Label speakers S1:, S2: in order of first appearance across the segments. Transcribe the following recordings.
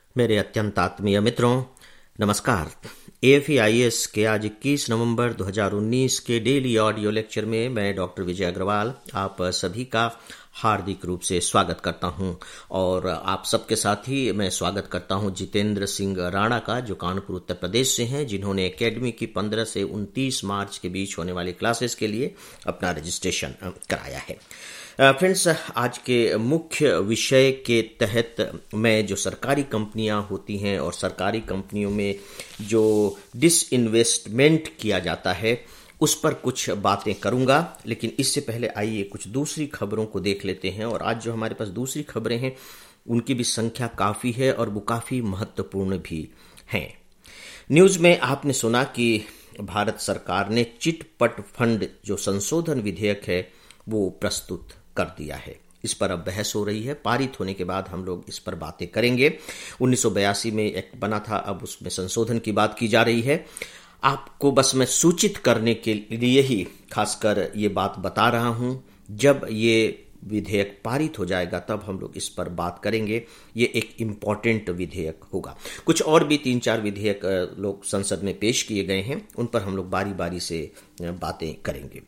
S1: मेरे अत्यंत आत्मीय मित्रों, नमस्कार। AFEIS के आज 21 नवंबर 2019 के डेली ऑडियो लेक्चर में मैं डॉक्टर विजय अग्रवाल आप सभी का हार्दिक रूप से स्वागत करता हूं और आप सबके साथ ही मैं स्वागत करता हूं जितेंद्र सिंह राणा का, जो कानपुर उत्तर प्रदेश से हैं, जिन्होंने एकेडमी की 15 से 29 मार्च के बीच होने वाली क्लासेस के लिए अपना रजिस्ट्रेशन कराया है। फ्रेंड्स, आज के मुख्य विषय के तहत मैं जो सरकारी कंपनियां होती हैं और सरकारी कंपनियों में जो डिसइन्वेस्टमेंट किया जाता है उस पर कुछ बातें करूंगा, लेकिन इससे पहले आइए कुछ दूसरी खबरों को देख लेते हैं। और आज जो हमारे पास दूसरी खबरें हैं उनकी भी संख्या काफ़ी है और वो काफ़ी महत्वपूर्ण भी हैं। न्यूज़ में आपने सुना कि भारत सरकार ने चिटपट फंड जो संशोधन विधेयक है वो प्रस्तुत कर दिया है। इस पर अब बहस हो रही है। पारित होने के बाद हम लोग इस पर बातें करेंगे। 1982 में एक्ट बना था, अब उसमें संशोधन की बात की जा रही है। आपको बस मैं सूचित करने के लिए ही खासकर ये बात बता रहा हूं। जब ये विधेयक पारित हो जाएगा तब हम लोग इस पर बात करेंगे। ये एक इम्पॉर्टेंट विधेयक होगा। कुछ और भी 3-4 विधेयक लोग संसद में पेश किए गए हैं, उन पर हम लोग बारी बारी से बातें करेंगे।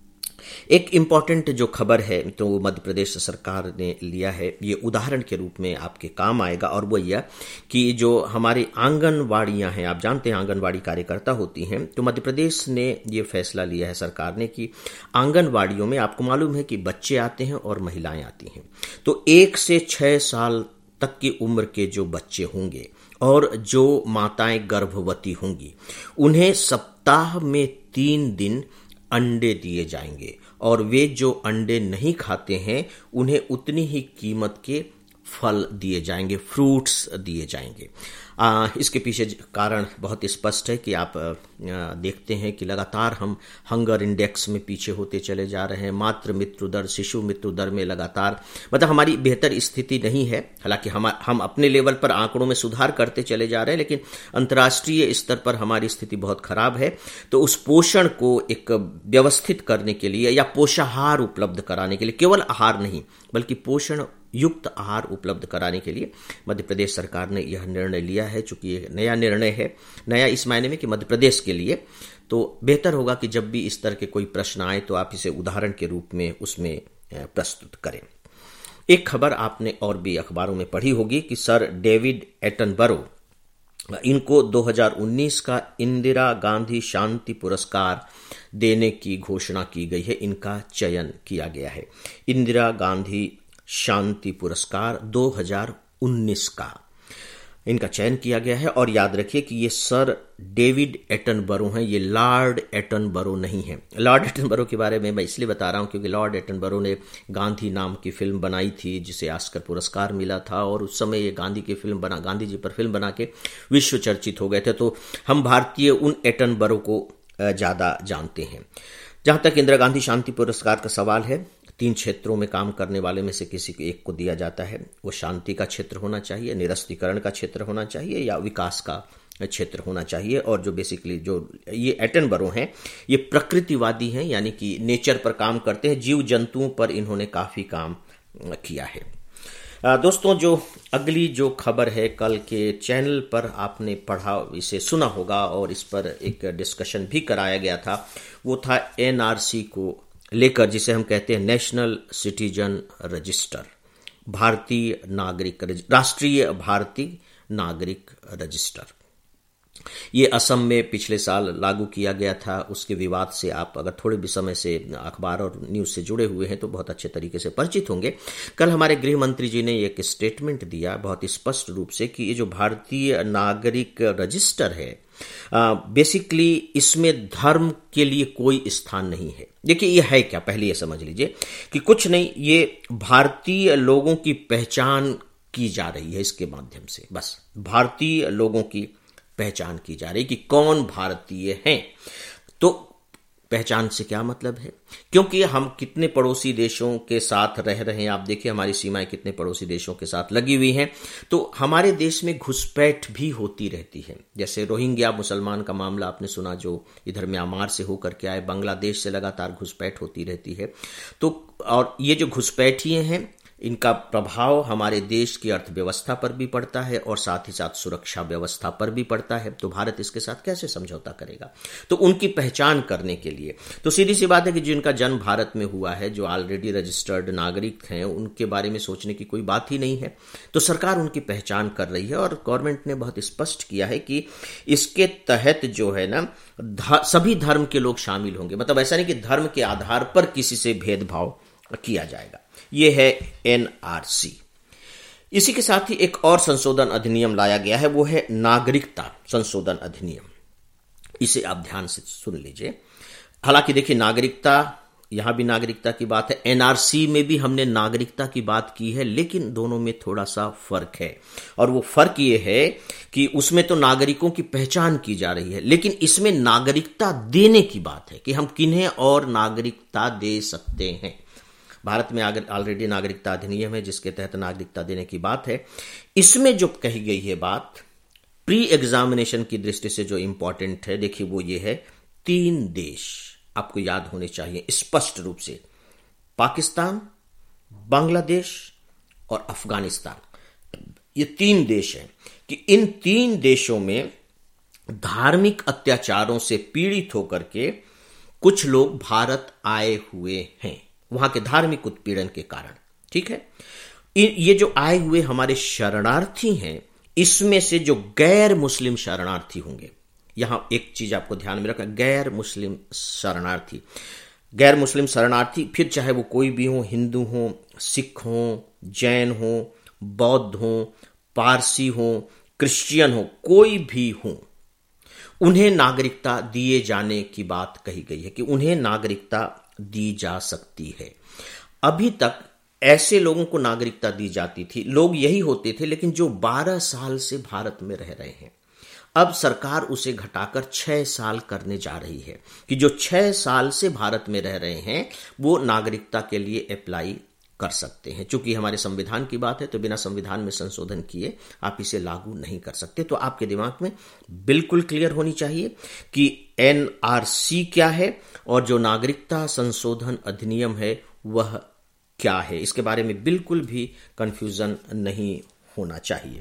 S1: एक इम्पॉर्टेंट जो खबर है तो मध्य प्रदेश सरकार ने लिया है, ये उदाहरण के रूप में आपके काम आएगा, और वो यह कि जो हमारे आंगनवाड़ियां हैं, आप जानते हैं आंगनवाड़ी कार्यकर्ता होती हैं, तो मध्य प्रदेश ने ये फैसला लिया है सरकार ने कि आंगनवाड़ियों में आपको मालूम है कि बच्चे आते हैं और महिलाएं आती हैं, तो 1 से 6 साल तक की उम्र के जो बच्चे होंगे और जो माताएं गर्भवती होंगी उन्हें सप्ताह में 3 दिन अंडे दिए जाएंगे, और वे जो अंडे नहीं खाते हैं उन्हें उतनी ही कीमत के फल दिए जाएंगे, फ्रूट्स दिए जाएंगे। इसके पीछे कारण बहुत स्पष्ट है कि आप देखते हैं कि लगातार हम हंगर इंडेक्स में पीछे होते चले जा रहे हैं। मातृ मृत्यु दर, शिशु मृत्यु दर में लगातार मतलब हमारी बेहतर स्थिति नहीं है। हालांकि हम अपने लेवल पर आंकड़ों में सुधार करते चले जा रहे हैं, लेकिन अंतर्राष्ट्रीय स्तर पर हमारी स्थिति बहुत खराब है। तो उस पोषण को एक व्यवस्थित करने के लिए या पोषाहार उपलब्ध कराने के लिए, केवल आहार नहीं बल्कि पोषण युक्त आहार उपलब्ध कराने के लिए मध्य प्रदेश सरकार ने यह निर्णय लिया है। चूंकि ये नया निर्णय है, नया इस मायने में कि मध्य प्रदेश के लिए, तो बेहतर होगा कि जब भी इस तरह के कोई प्रश्न आए तो आप इसे उदाहरण के रूप में उसमें प्रस्तुत करें। एक खबर आपने और भी अखबारों में पढ़ी होगी कि सर डेविड एटनबरो, इनको 2019 का इंदिरा गांधी शांति पुरस्कार देने की घोषणा की गई है। इनका चयन किया गया है, इंदिरा गांधी शांति पुरस्कार 2019 का इनका चयन किया गया है। और याद रखिए कि ये सर डेविड एटनबरो हैं, ये लॉर्ड एटनबरो नहीं है। लॉर्ड एटनबरो के बारे में मैं इसलिए बता रहा हूं क्योंकि लॉर्ड एटनबरो ने गांधी नाम की फिल्म बनाई थी जिसे ऑस्कर पुरस्कार मिला था, और उस समय ये गांधी जी पर फिल्म बना के विश्व चर्चित हो गए थे। तो हम भारतीय उन एटनबरो को ज्यादा जानते हैं। जहां तक इंदिरा गांधी शांति पुरस्कार का सवाल है, 3 क्षेत्रों में काम करने वाले में से किसी एक को दिया जाता है। वो शांति का क्षेत्र होना चाहिए, निरस्त्रीकरण का क्षेत्र होना चाहिए, या विकास का क्षेत्र होना चाहिए। और जो बेसिकली जो ये एटनबरो हैं ये प्रकृतिवादी हैं, यानी कि नेचर पर काम करते हैं, जीव जंतुओं पर इन्होंने काफी काम किया है। दोस्तों, जो अगली जो खबर है, कल के चैनल पर आपने पढ़ा, इसे सुना होगा और इस पर एक डिस्कशन भी कराया गया था। वो था NRC को लेकर, जिसे हम कहते हैं नेशनल सिटीजन रजिस्टर, राष्ट्रीय भारतीय नागरिक रजिस्टर। ये असम में पिछले साल लागू किया गया था। उसके विवाद से आप अगर थोड़े भी समय से अखबार और न्यूज से जुड़े हुए हैं तो बहुत अच्छे तरीके से परिचित होंगे। कल हमारे गृह मंत्री जी ने एक स्टेटमेंट दिया बहुत स्पष्ट रूप से कि ये जो भारतीय नागरिक रजिस्टर है, बेसिकली इसमें धर्म के लिए कोई स्थान नहीं है। देखिए ये है क्या, पहले ये समझ लीजिए कि कुछ नहीं, ये भारतीय लोगों की पहचान की जा रही है। इसके माध्यम से बस भारतीय लोगों की पहचान की जा रही कि कौन भारतीय हैं। तो पहचान से क्या मतलब है, क्योंकि हम कितने पड़ोसी देशों के साथ रह रहे हैं। आप देखिए हमारी सीमाएं कितने पड़ोसी देशों के साथ लगी हुई हैं, तो हमारे देश में घुसपैठ भी होती रहती है। जैसे रोहिंग्या मुसलमान का मामला आपने सुना, जो इधर म्यांमार से होकर के आए, बांग्लादेश से लगातार घुसपैठ होती रहती है। तो और ये जो घुसपैठिए हैं इनका प्रभाव हमारे देश की अर्थव्यवस्था पर भी पड़ता है और साथ ही साथ सुरक्षा व्यवस्था पर भी पड़ता है। तो भारत इसके साथ कैसे समझौता करेगा? तो उनकी पहचान करने के लिए तो सीधी सी बात है कि जिनका जन्म भारत में हुआ है, जो ऑलरेडी रजिस्टर्ड नागरिक हैं, उनके बारे में सोचने की कोई बात ही नहीं है। तो सरकार उनकी पहचान कर रही है और गवर्नमेंट ने बहुत स्पष्ट किया है कि इसके तहत जो है ना सभी धर्म के लोग शामिल होंगे। मतलब ऐसा नहीं कि धर्म के आधार पर किसी से भेदभाव किया जाएगा। ये है एनआरसी। इसी के साथ ही एक और संशोधन अधिनियम लाया गया है, वो है नागरिकता संशोधन अधिनियम। इसे आप ध्यान से सुन लीजिए। हालांकि देखिए, नागरिकता, यहां भी नागरिकता की बात है, एनआरसी में भी हमने नागरिकता की बात की है, लेकिन दोनों में थोड़ा सा फर्क है। और वो फर्क ये है कि उसमें तो नागरिकों की पहचान की जा रही है, लेकिन इसमें नागरिकता देने की बात है कि हम किन्हें और नागरिकता दे सकते हैं। भारत में ऑलरेडी नागरिकता अधिनियम है जिसके तहत नागरिकता देने की बात है। इसमें जो कही गई है बात प्री एग्जामिनेशन की दृष्टि से जो इंपॉर्टेंट है, देखिए वो ये है, 3 देश आपको याद होने चाहिए स्पष्ट रूप से, पाकिस्तान, बांग्लादेश और अफगानिस्तान। ये 3 देश हैं कि इन 3 देशों में धार्मिक अत्याचारों से पीड़ित होकर के कुछ लोग भारत आए हुए हैं, वहां के धार्मिक उत्पीड़न के कारण। ठीक है, ये जो आए हुए हमारे शरणार्थी हैं, इसमें से जो गैर मुस्लिम शरणार्थी होंगे, यहां एक चीज आपको ध्यान में रखना, गैर मुस्लिम शरणार्थी, गैर मुस्लिम शरणार्थी फिर चाहे वो कोई भी हो, हिंदू हो, सिख हो, जैन हो, बौद्ध हो, पारसी हो, क्रिश्चियन हो, कोई भी हो, उन्हें नागरिकता दिए जाने की बात कही गई है कि उन्हें नागरिकता दी जा सकती है। अभी तक ऐसे लोगों को नागरिकता दी जाती थी, लोग यही होते थे, लेकिन जो 12 साल से भारत में रह रहे हैं, अब सरकार उसे घटाकर 6 साल करने जा रही है कि जो 6 साल से भारत में रह रहे हैं वो नागरिकता के लिए अप्लाई कर सकते हैं। चूंकि हमारे संविधान की बात है तो बिना संविधान में संशोधन किए आप इसे लागू नहीं कर सकते। तो आपके दिमाग में बिल्कुल क्लियर होनी चाहिए कि एनआरसी क्या है और जो नागरिकता संशोधन अधिनियम है वह क्या है। इसके बारे में बिल्कुल भी कंफ्यूजन नहीं होना चाहिए।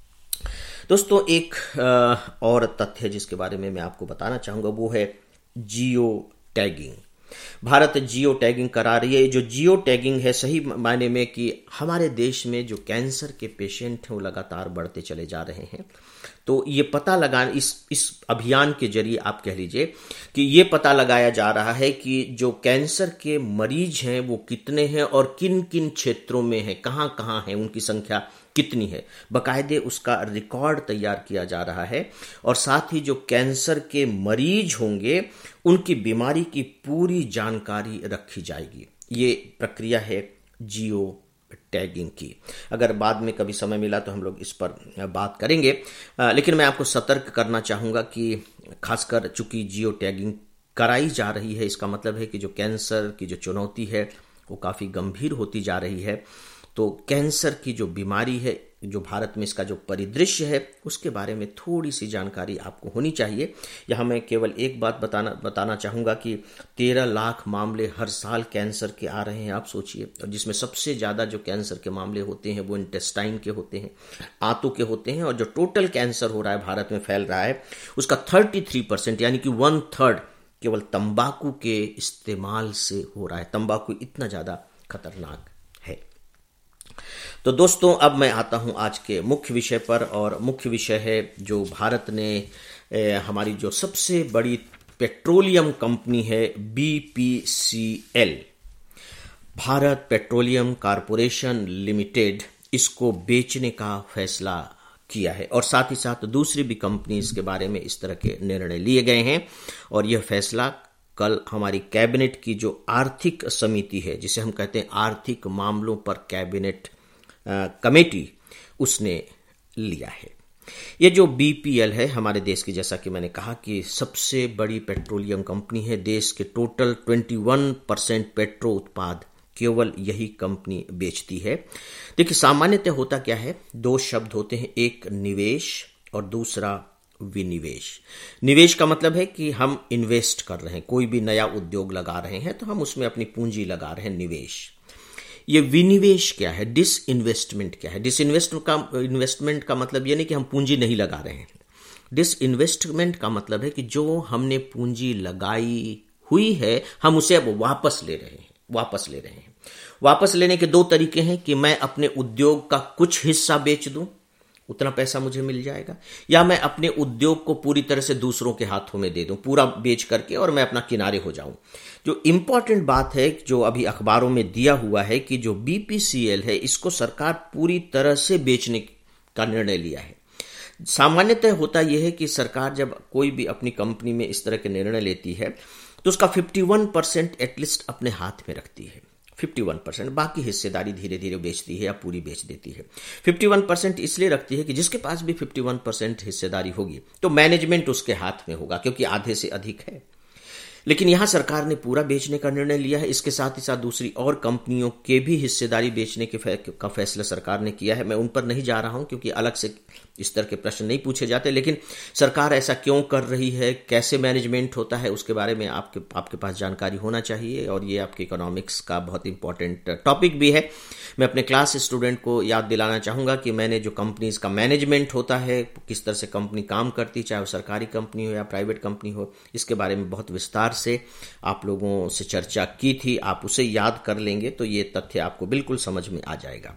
S1: दोस्तों, एक और तथ्य जिसके बारे में मैं आपको बताना चाहूंगा वो है geo tagging. Bharat geo tagging करा रही है। जो जियो टैगिंग है, सही मायने में कि हमारे देश में जो कैंसर के पेशेंट हैं वो लगातार बढ़ते चले जा रहे हैं। तो ये पता लगा, इस अभियान के जरिए आप कह लीजिए कि ये पता लगाया जा रहा है कि जो कैंसर के मरीज हैं वो कितने हैं और किन किन क्षेत्रों में हैं, कहाँ कहाँ हैं, उनकी संख्या कितनी है। बाकायदे उसका रिकॉर्ड तैयार किया जा रहा है और साथ ही जो कैंसर के मरीज होंगे उनकी बीमारी की पूरी जानकारी रखी जाएगी। ये प्रक्रिया है जियो टैगिंग की। अगर बाद में कभी समय मिला तो हम लोग इस पर बात करेंगे, लेकिन मैं आपको सतर्क करना चाहूंगा कि खासकर चूंकि जियो टैगिंग कराई जा रही है, इसका मतलब है कि जो कैंसर की जो चुनौती है वो काफी गंभीर होती जा रही है। तो कैंसर की जो बीमारी है, जो भारत में इसका जो परिदृश्य है, उसके बारे में थोड़ी सी जानकारी आपको होनी चाहिए। यहाँ मैं केवल एक बात बताना चाहूँगा कि 13 लाख मामले हर साल कैंसर के आ रहे हैं, आप सोचिए। और जिसमें सबसे ज़्यादा जो कैंसर के मामले होते हैं वो इंटेस्टाइन के होते हैं, आंतों के होते हैं। और जो टोटल कैंसर हो रहा है, भारत में फैल रहा है, उसका 33% यानी कि 1/3 केवल तंबाकू के इस्तेमाल से हो रहा है। तंबाकू इतना ज़्यादा खतरनाक है। तो दोस्तों, अब मैं आता हूं आज के मुख्य विषय पर, और मुख्य विषय है जो भारत ने हमारी जो सबसे बड़ी पेट्रोलियम कंपनी है BPCL, Bharat petroleum corporation limited, इसको बेचने का फैसला किया है। और साथ ही साथ दूसरी भी कंपनीज के बारे में इस तरह के निर्णय लिए गए हैं। और यह फैसला कल हमारी कैबिनेट की जो आर्थिक समिति है, जिसे हम कहते हैं आर्थिक मामलों पर कैबिनेट कमेटी, उसने लिया है। ये जो बीपीएल है हमारे देश की, जैसा कि मैंने कहा कि सबसे बड़ी पेट्रोलियम कंपनी है। देश के टोटल 21% पेट्रो उत्पाद केवल यही कंपनी बेचती है। देखिए, सामान्यतः होता क्या है, 2 शब्द होते हैं, एक निवेश और दूसरा विनिवेश। निवेश का मतलब है कि हम इन्वेस्ट कर रहे हैं, कोई भी नया उद्योग लगा रहे हैं तो हम उसमें अपनी पूंजी लगा रहे हैं, निवेश। ये विनिवेश क्या है, डिसइन्वेस्टमेंट क्या है। डिसइन्वेस्टमेंट का मतलब ये नहीं कि हम पूंजी नहीं लगा रहे हैं। डिसइन्वेस्टमेंट का मतलब है कि जो हमने पूंजी लगाई हुई है हम उसे अब वापस ले रहे हैं। वापस लेने के दो तरीके हैं कि मैं अपने उद्योग का कुछ हिस्सा बेच दूं, उतना पैसा मुझे मिल जाएगा, या मैं अपने उद्योग को पूरी तरह से दूसरों के हाथों में दे दूं, पूरा बेच करके, और मैं अपना किनारे हो जाऊं। जो इंपॉर्टेंट बात है जो अभी अखबारों में दिया हुआ है कि जो बीपीसीएल है इसको सरकार पूरी तरह से बेचने का निर्णय लिया है। सामान्यतः होता यह है कि सरकार जब कोई भी अपनी कंपनी में इस तरह के निर्णय लेती है तो उसका 51% एटलीस्ट अपने हाथ में रखती है। 51%, बाकी हिस्सेदारी धीरे धीरे बेचती है या पूरी बेच देती है। 51% इसलिए रखती है कि जिसके पास भी 51% हिस्सेदारी होगी तो मैनेजमेंट उसके हाथ में होगा, क्योंकि आधे से अधिक है। लेकिन यहां सरकार ने पूरा बेचने का निर्णय लिया है। इसके साथ ही साथ दूसरी और कंपनियों के भी हिस्सेदारी बेचने का फैसला सरकार ने किया है। मैं उन पर नहीं जा रहा हूं क्योंकि अलग से इस तरह के प्रश्न नहीं पूछे जाते, लेकिन सरकार ऐसा क्यों कर रही है, कैसे मैनेजमेंट होता है, उसके बारे में आपके पास जानकारी होना चाहिए। और ये आपके इकोनॉमिक्स का बहुत इंपॉर्टेंट टॉपिक भी है। मैं अपने क्लास स्टूडेंट को याद दिलाना चाहूंगा कि मैंने जो कंपनीज का मैनेजमेंट होता है, किस तरह से कंपनी काम करती, चाहे वो सरकारी कंपनी हो या प्राइवेट कंपनी हो, इसके बारे में बहुत विस्तार से आप लोगों से चर्चा की थी। आप उसे याद कर लेंगे तो ये तथ्य आपको बिल्कुल समझ में आ जाएगा।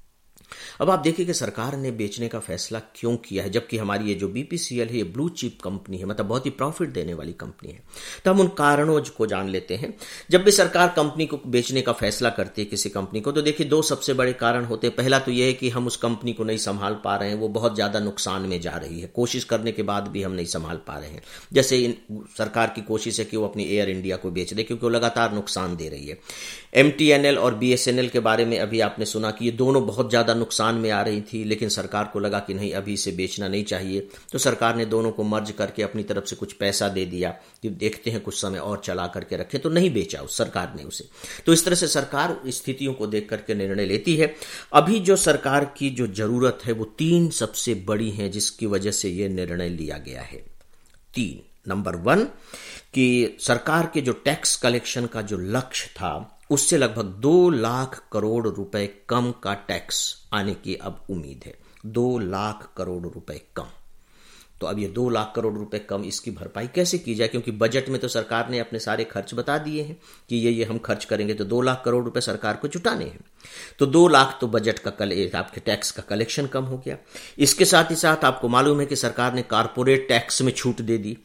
S1: अब आप देखिए कि सरकार ने बेचने का फैसला क्यों किया है, जबकि हमारी ये जो बीपीसीएल है ये ब्लू चिप कंपनी है, मतलब बहुत ही प्रॉफिट देने वाली कंपनी है। तो हम उन कारणों को जान लेते हैं। जब भी सरकार कंपनी को बेचने का फैसला करती है, किसी कंपनी को, तो देखिए दो सबसे बड़े कारण होते हैं। पहला तो यह है कि हम उस कंपनी को नहीं संभाल पा रहे हैं, वो बहुत ज्यादा नुकसान में जा रही है, कोशिश करने के बाद भी हम नहीं संभाल पा रहे हैं। जैसे सरकार की कोशिश है कि वो अपनी एयर इंडिया को बेच दे, क्योंकि वो लगातार नुकसान दे रही है। एमटीएनएल और बीएसएनएल के बारे में अभी आपने सुना कि ये दोनों बहुत ज्यादा नुकसान में आ रही थी, लेकिन सरकार को लगा कि नहीं, अभी इसे बेचना नहीं चाहिए, तो सरकार ने दोनों को मर्ज करके अपनी तरफ से कुछ पैसा दे दिया कि देखते हैं कुछ समय और चला करके रखे, तो नहीं बेचा उस सरकार ने उसे। तो इस तरह से सरकार स्थितियों को देख करके निर्णय लेती है। अभी जो सरकार की जो जरूरत है वो तीन सबसे बड़ी है जिसकी वजह से यह निर्णय लिया गया है। तीन, नंबर 1 कि सरकार के जो टैक्स कलेक्शन का जो लक्ष्य था उससे लगभग 2 लाख करोड़ रुपए कम का टैक्स आने की अब उम्मीद है। 2 लाख करोड़ रुपए कम। तो अब ये 2 लाख करोड़ रुपए कम, इसकी भरपाई कैसे की जाए, क्योंकि बजट में तो सरकार ने अपने सारे खर्च बता दिए हैं कि ये हम खर्च करेंगे, तो 2 लाख करोड़ रुपए सरकार को जुटाने हैं। तो 2 लाख तो बजट का आपके टैक्स का कलेक्शन कम हो गया। इसके साथ ही साथ आपको मालूम है कि सरकार ने कारपोरेट टैक्स में छूट दे दी,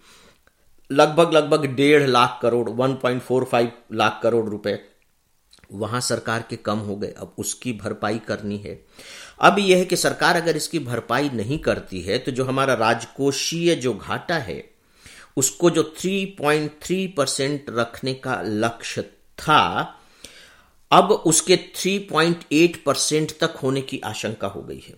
S1: लगभग 1.5 लाख करोड़, 1.45 लाख करोड़ रुपए वहां सरकार के कम हो गए। अब उसकी भरपाई करनी है। अब यह है कि सरकार अगर इसकी भरपाई नहीं करती है तो जो हमारा राजकोषीय जो घाटा है उसको जो 3.3% रखने का लक्ष्य था, अब उसके 3.8% तक होने की आशंका हो गई है।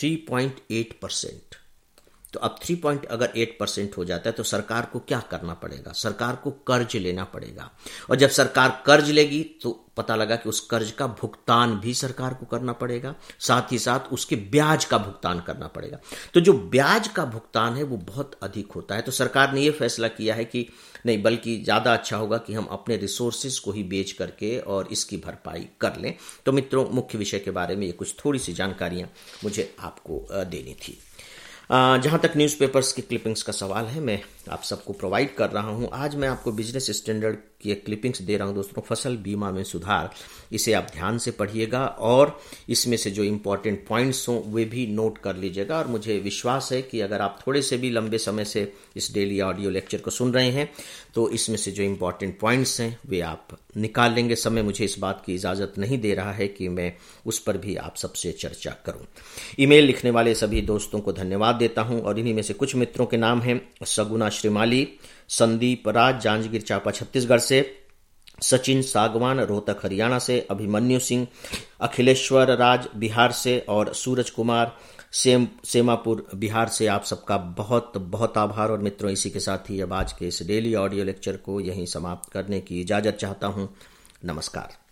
S1: 3.8%। तो अब 3.8% हो जाता है तो सरकार को क्या करना पड़ेगा, सरकार को कर्ज लेना पड़ेगा। और जब सरकार कर्ज लेगी तो पता लगा कि उस कर्ज का भुगतान भी सरकार को करना पड़ेगा, साथ ही साथ उसके ब्याज का भुगतान करना पड़ेगा। तो जो ब्याज का भुगतान है वो बहुत अधिक होता है। तो सरकार ने यह फैसला किया है कि नहीं, बल्कि ज्यादा अच्छा होगा कि हम अपने रिसोर्सेज को ही बेच करके और इसकी भरपाई कर लें। तो मित्रों, मुख्य विषय के बारे में ये कुछ थोड़ी सी जानकारियां मुझे आपको देनी थी। जहां तक न्यूज़पेपर्स की क्लिपिंग्स का सवाल है, मैं आप सबको प्रोवाइड कर रहा हूं। आज मैं आपको बिजनेस स्टैंडर्ड की क्लिपिंग्स दे रहा हूं दोस्तों, फसल बीमा में सुधार। इसे आप ध्यान से पढ़िएगा और इसमें से जो इंपॉर्टेंट पॉइंट्स हों वे भी नोट कर लीजिएगा। और मुझे विश्वास है कि अगर आप थोड़े से भी लंबे समय से इस डेली ऑडियो लेक्चर को सुन रहे हैं तो इसमें से जो इंपॉर्टेंट पॉइंट्स हैं वे आप निकाल लेंगे। समय मुझे इस बात की इजाजत नहीं दे रहा है कि मैं उस पर भी आप सबसे चर्चा करूं। ईमेल लिखने वाले सभी दोस्तों को धन्यवाद देता हूं और इन्हीं में से कुछ मित्रों के नाम हैं: सगुना श्रीमाली, संदीप राज जांजगीर चांपा छत्तीसगढ़ से, सचिन सागवान रोहतक हरियाणा से, अभिमन्यु सिंह अखिलेश्वर राज बिहार से और सूरज कुमार सेमापुर बिहार से। आप सबका बहुत बहुत आभार। और मित्रों, इसी के साथ ही अब आज के इस डेली ऑडियो लेक्चर को यहीं समाप्त करने की इजाजत चाहता हूं। नमस्कार।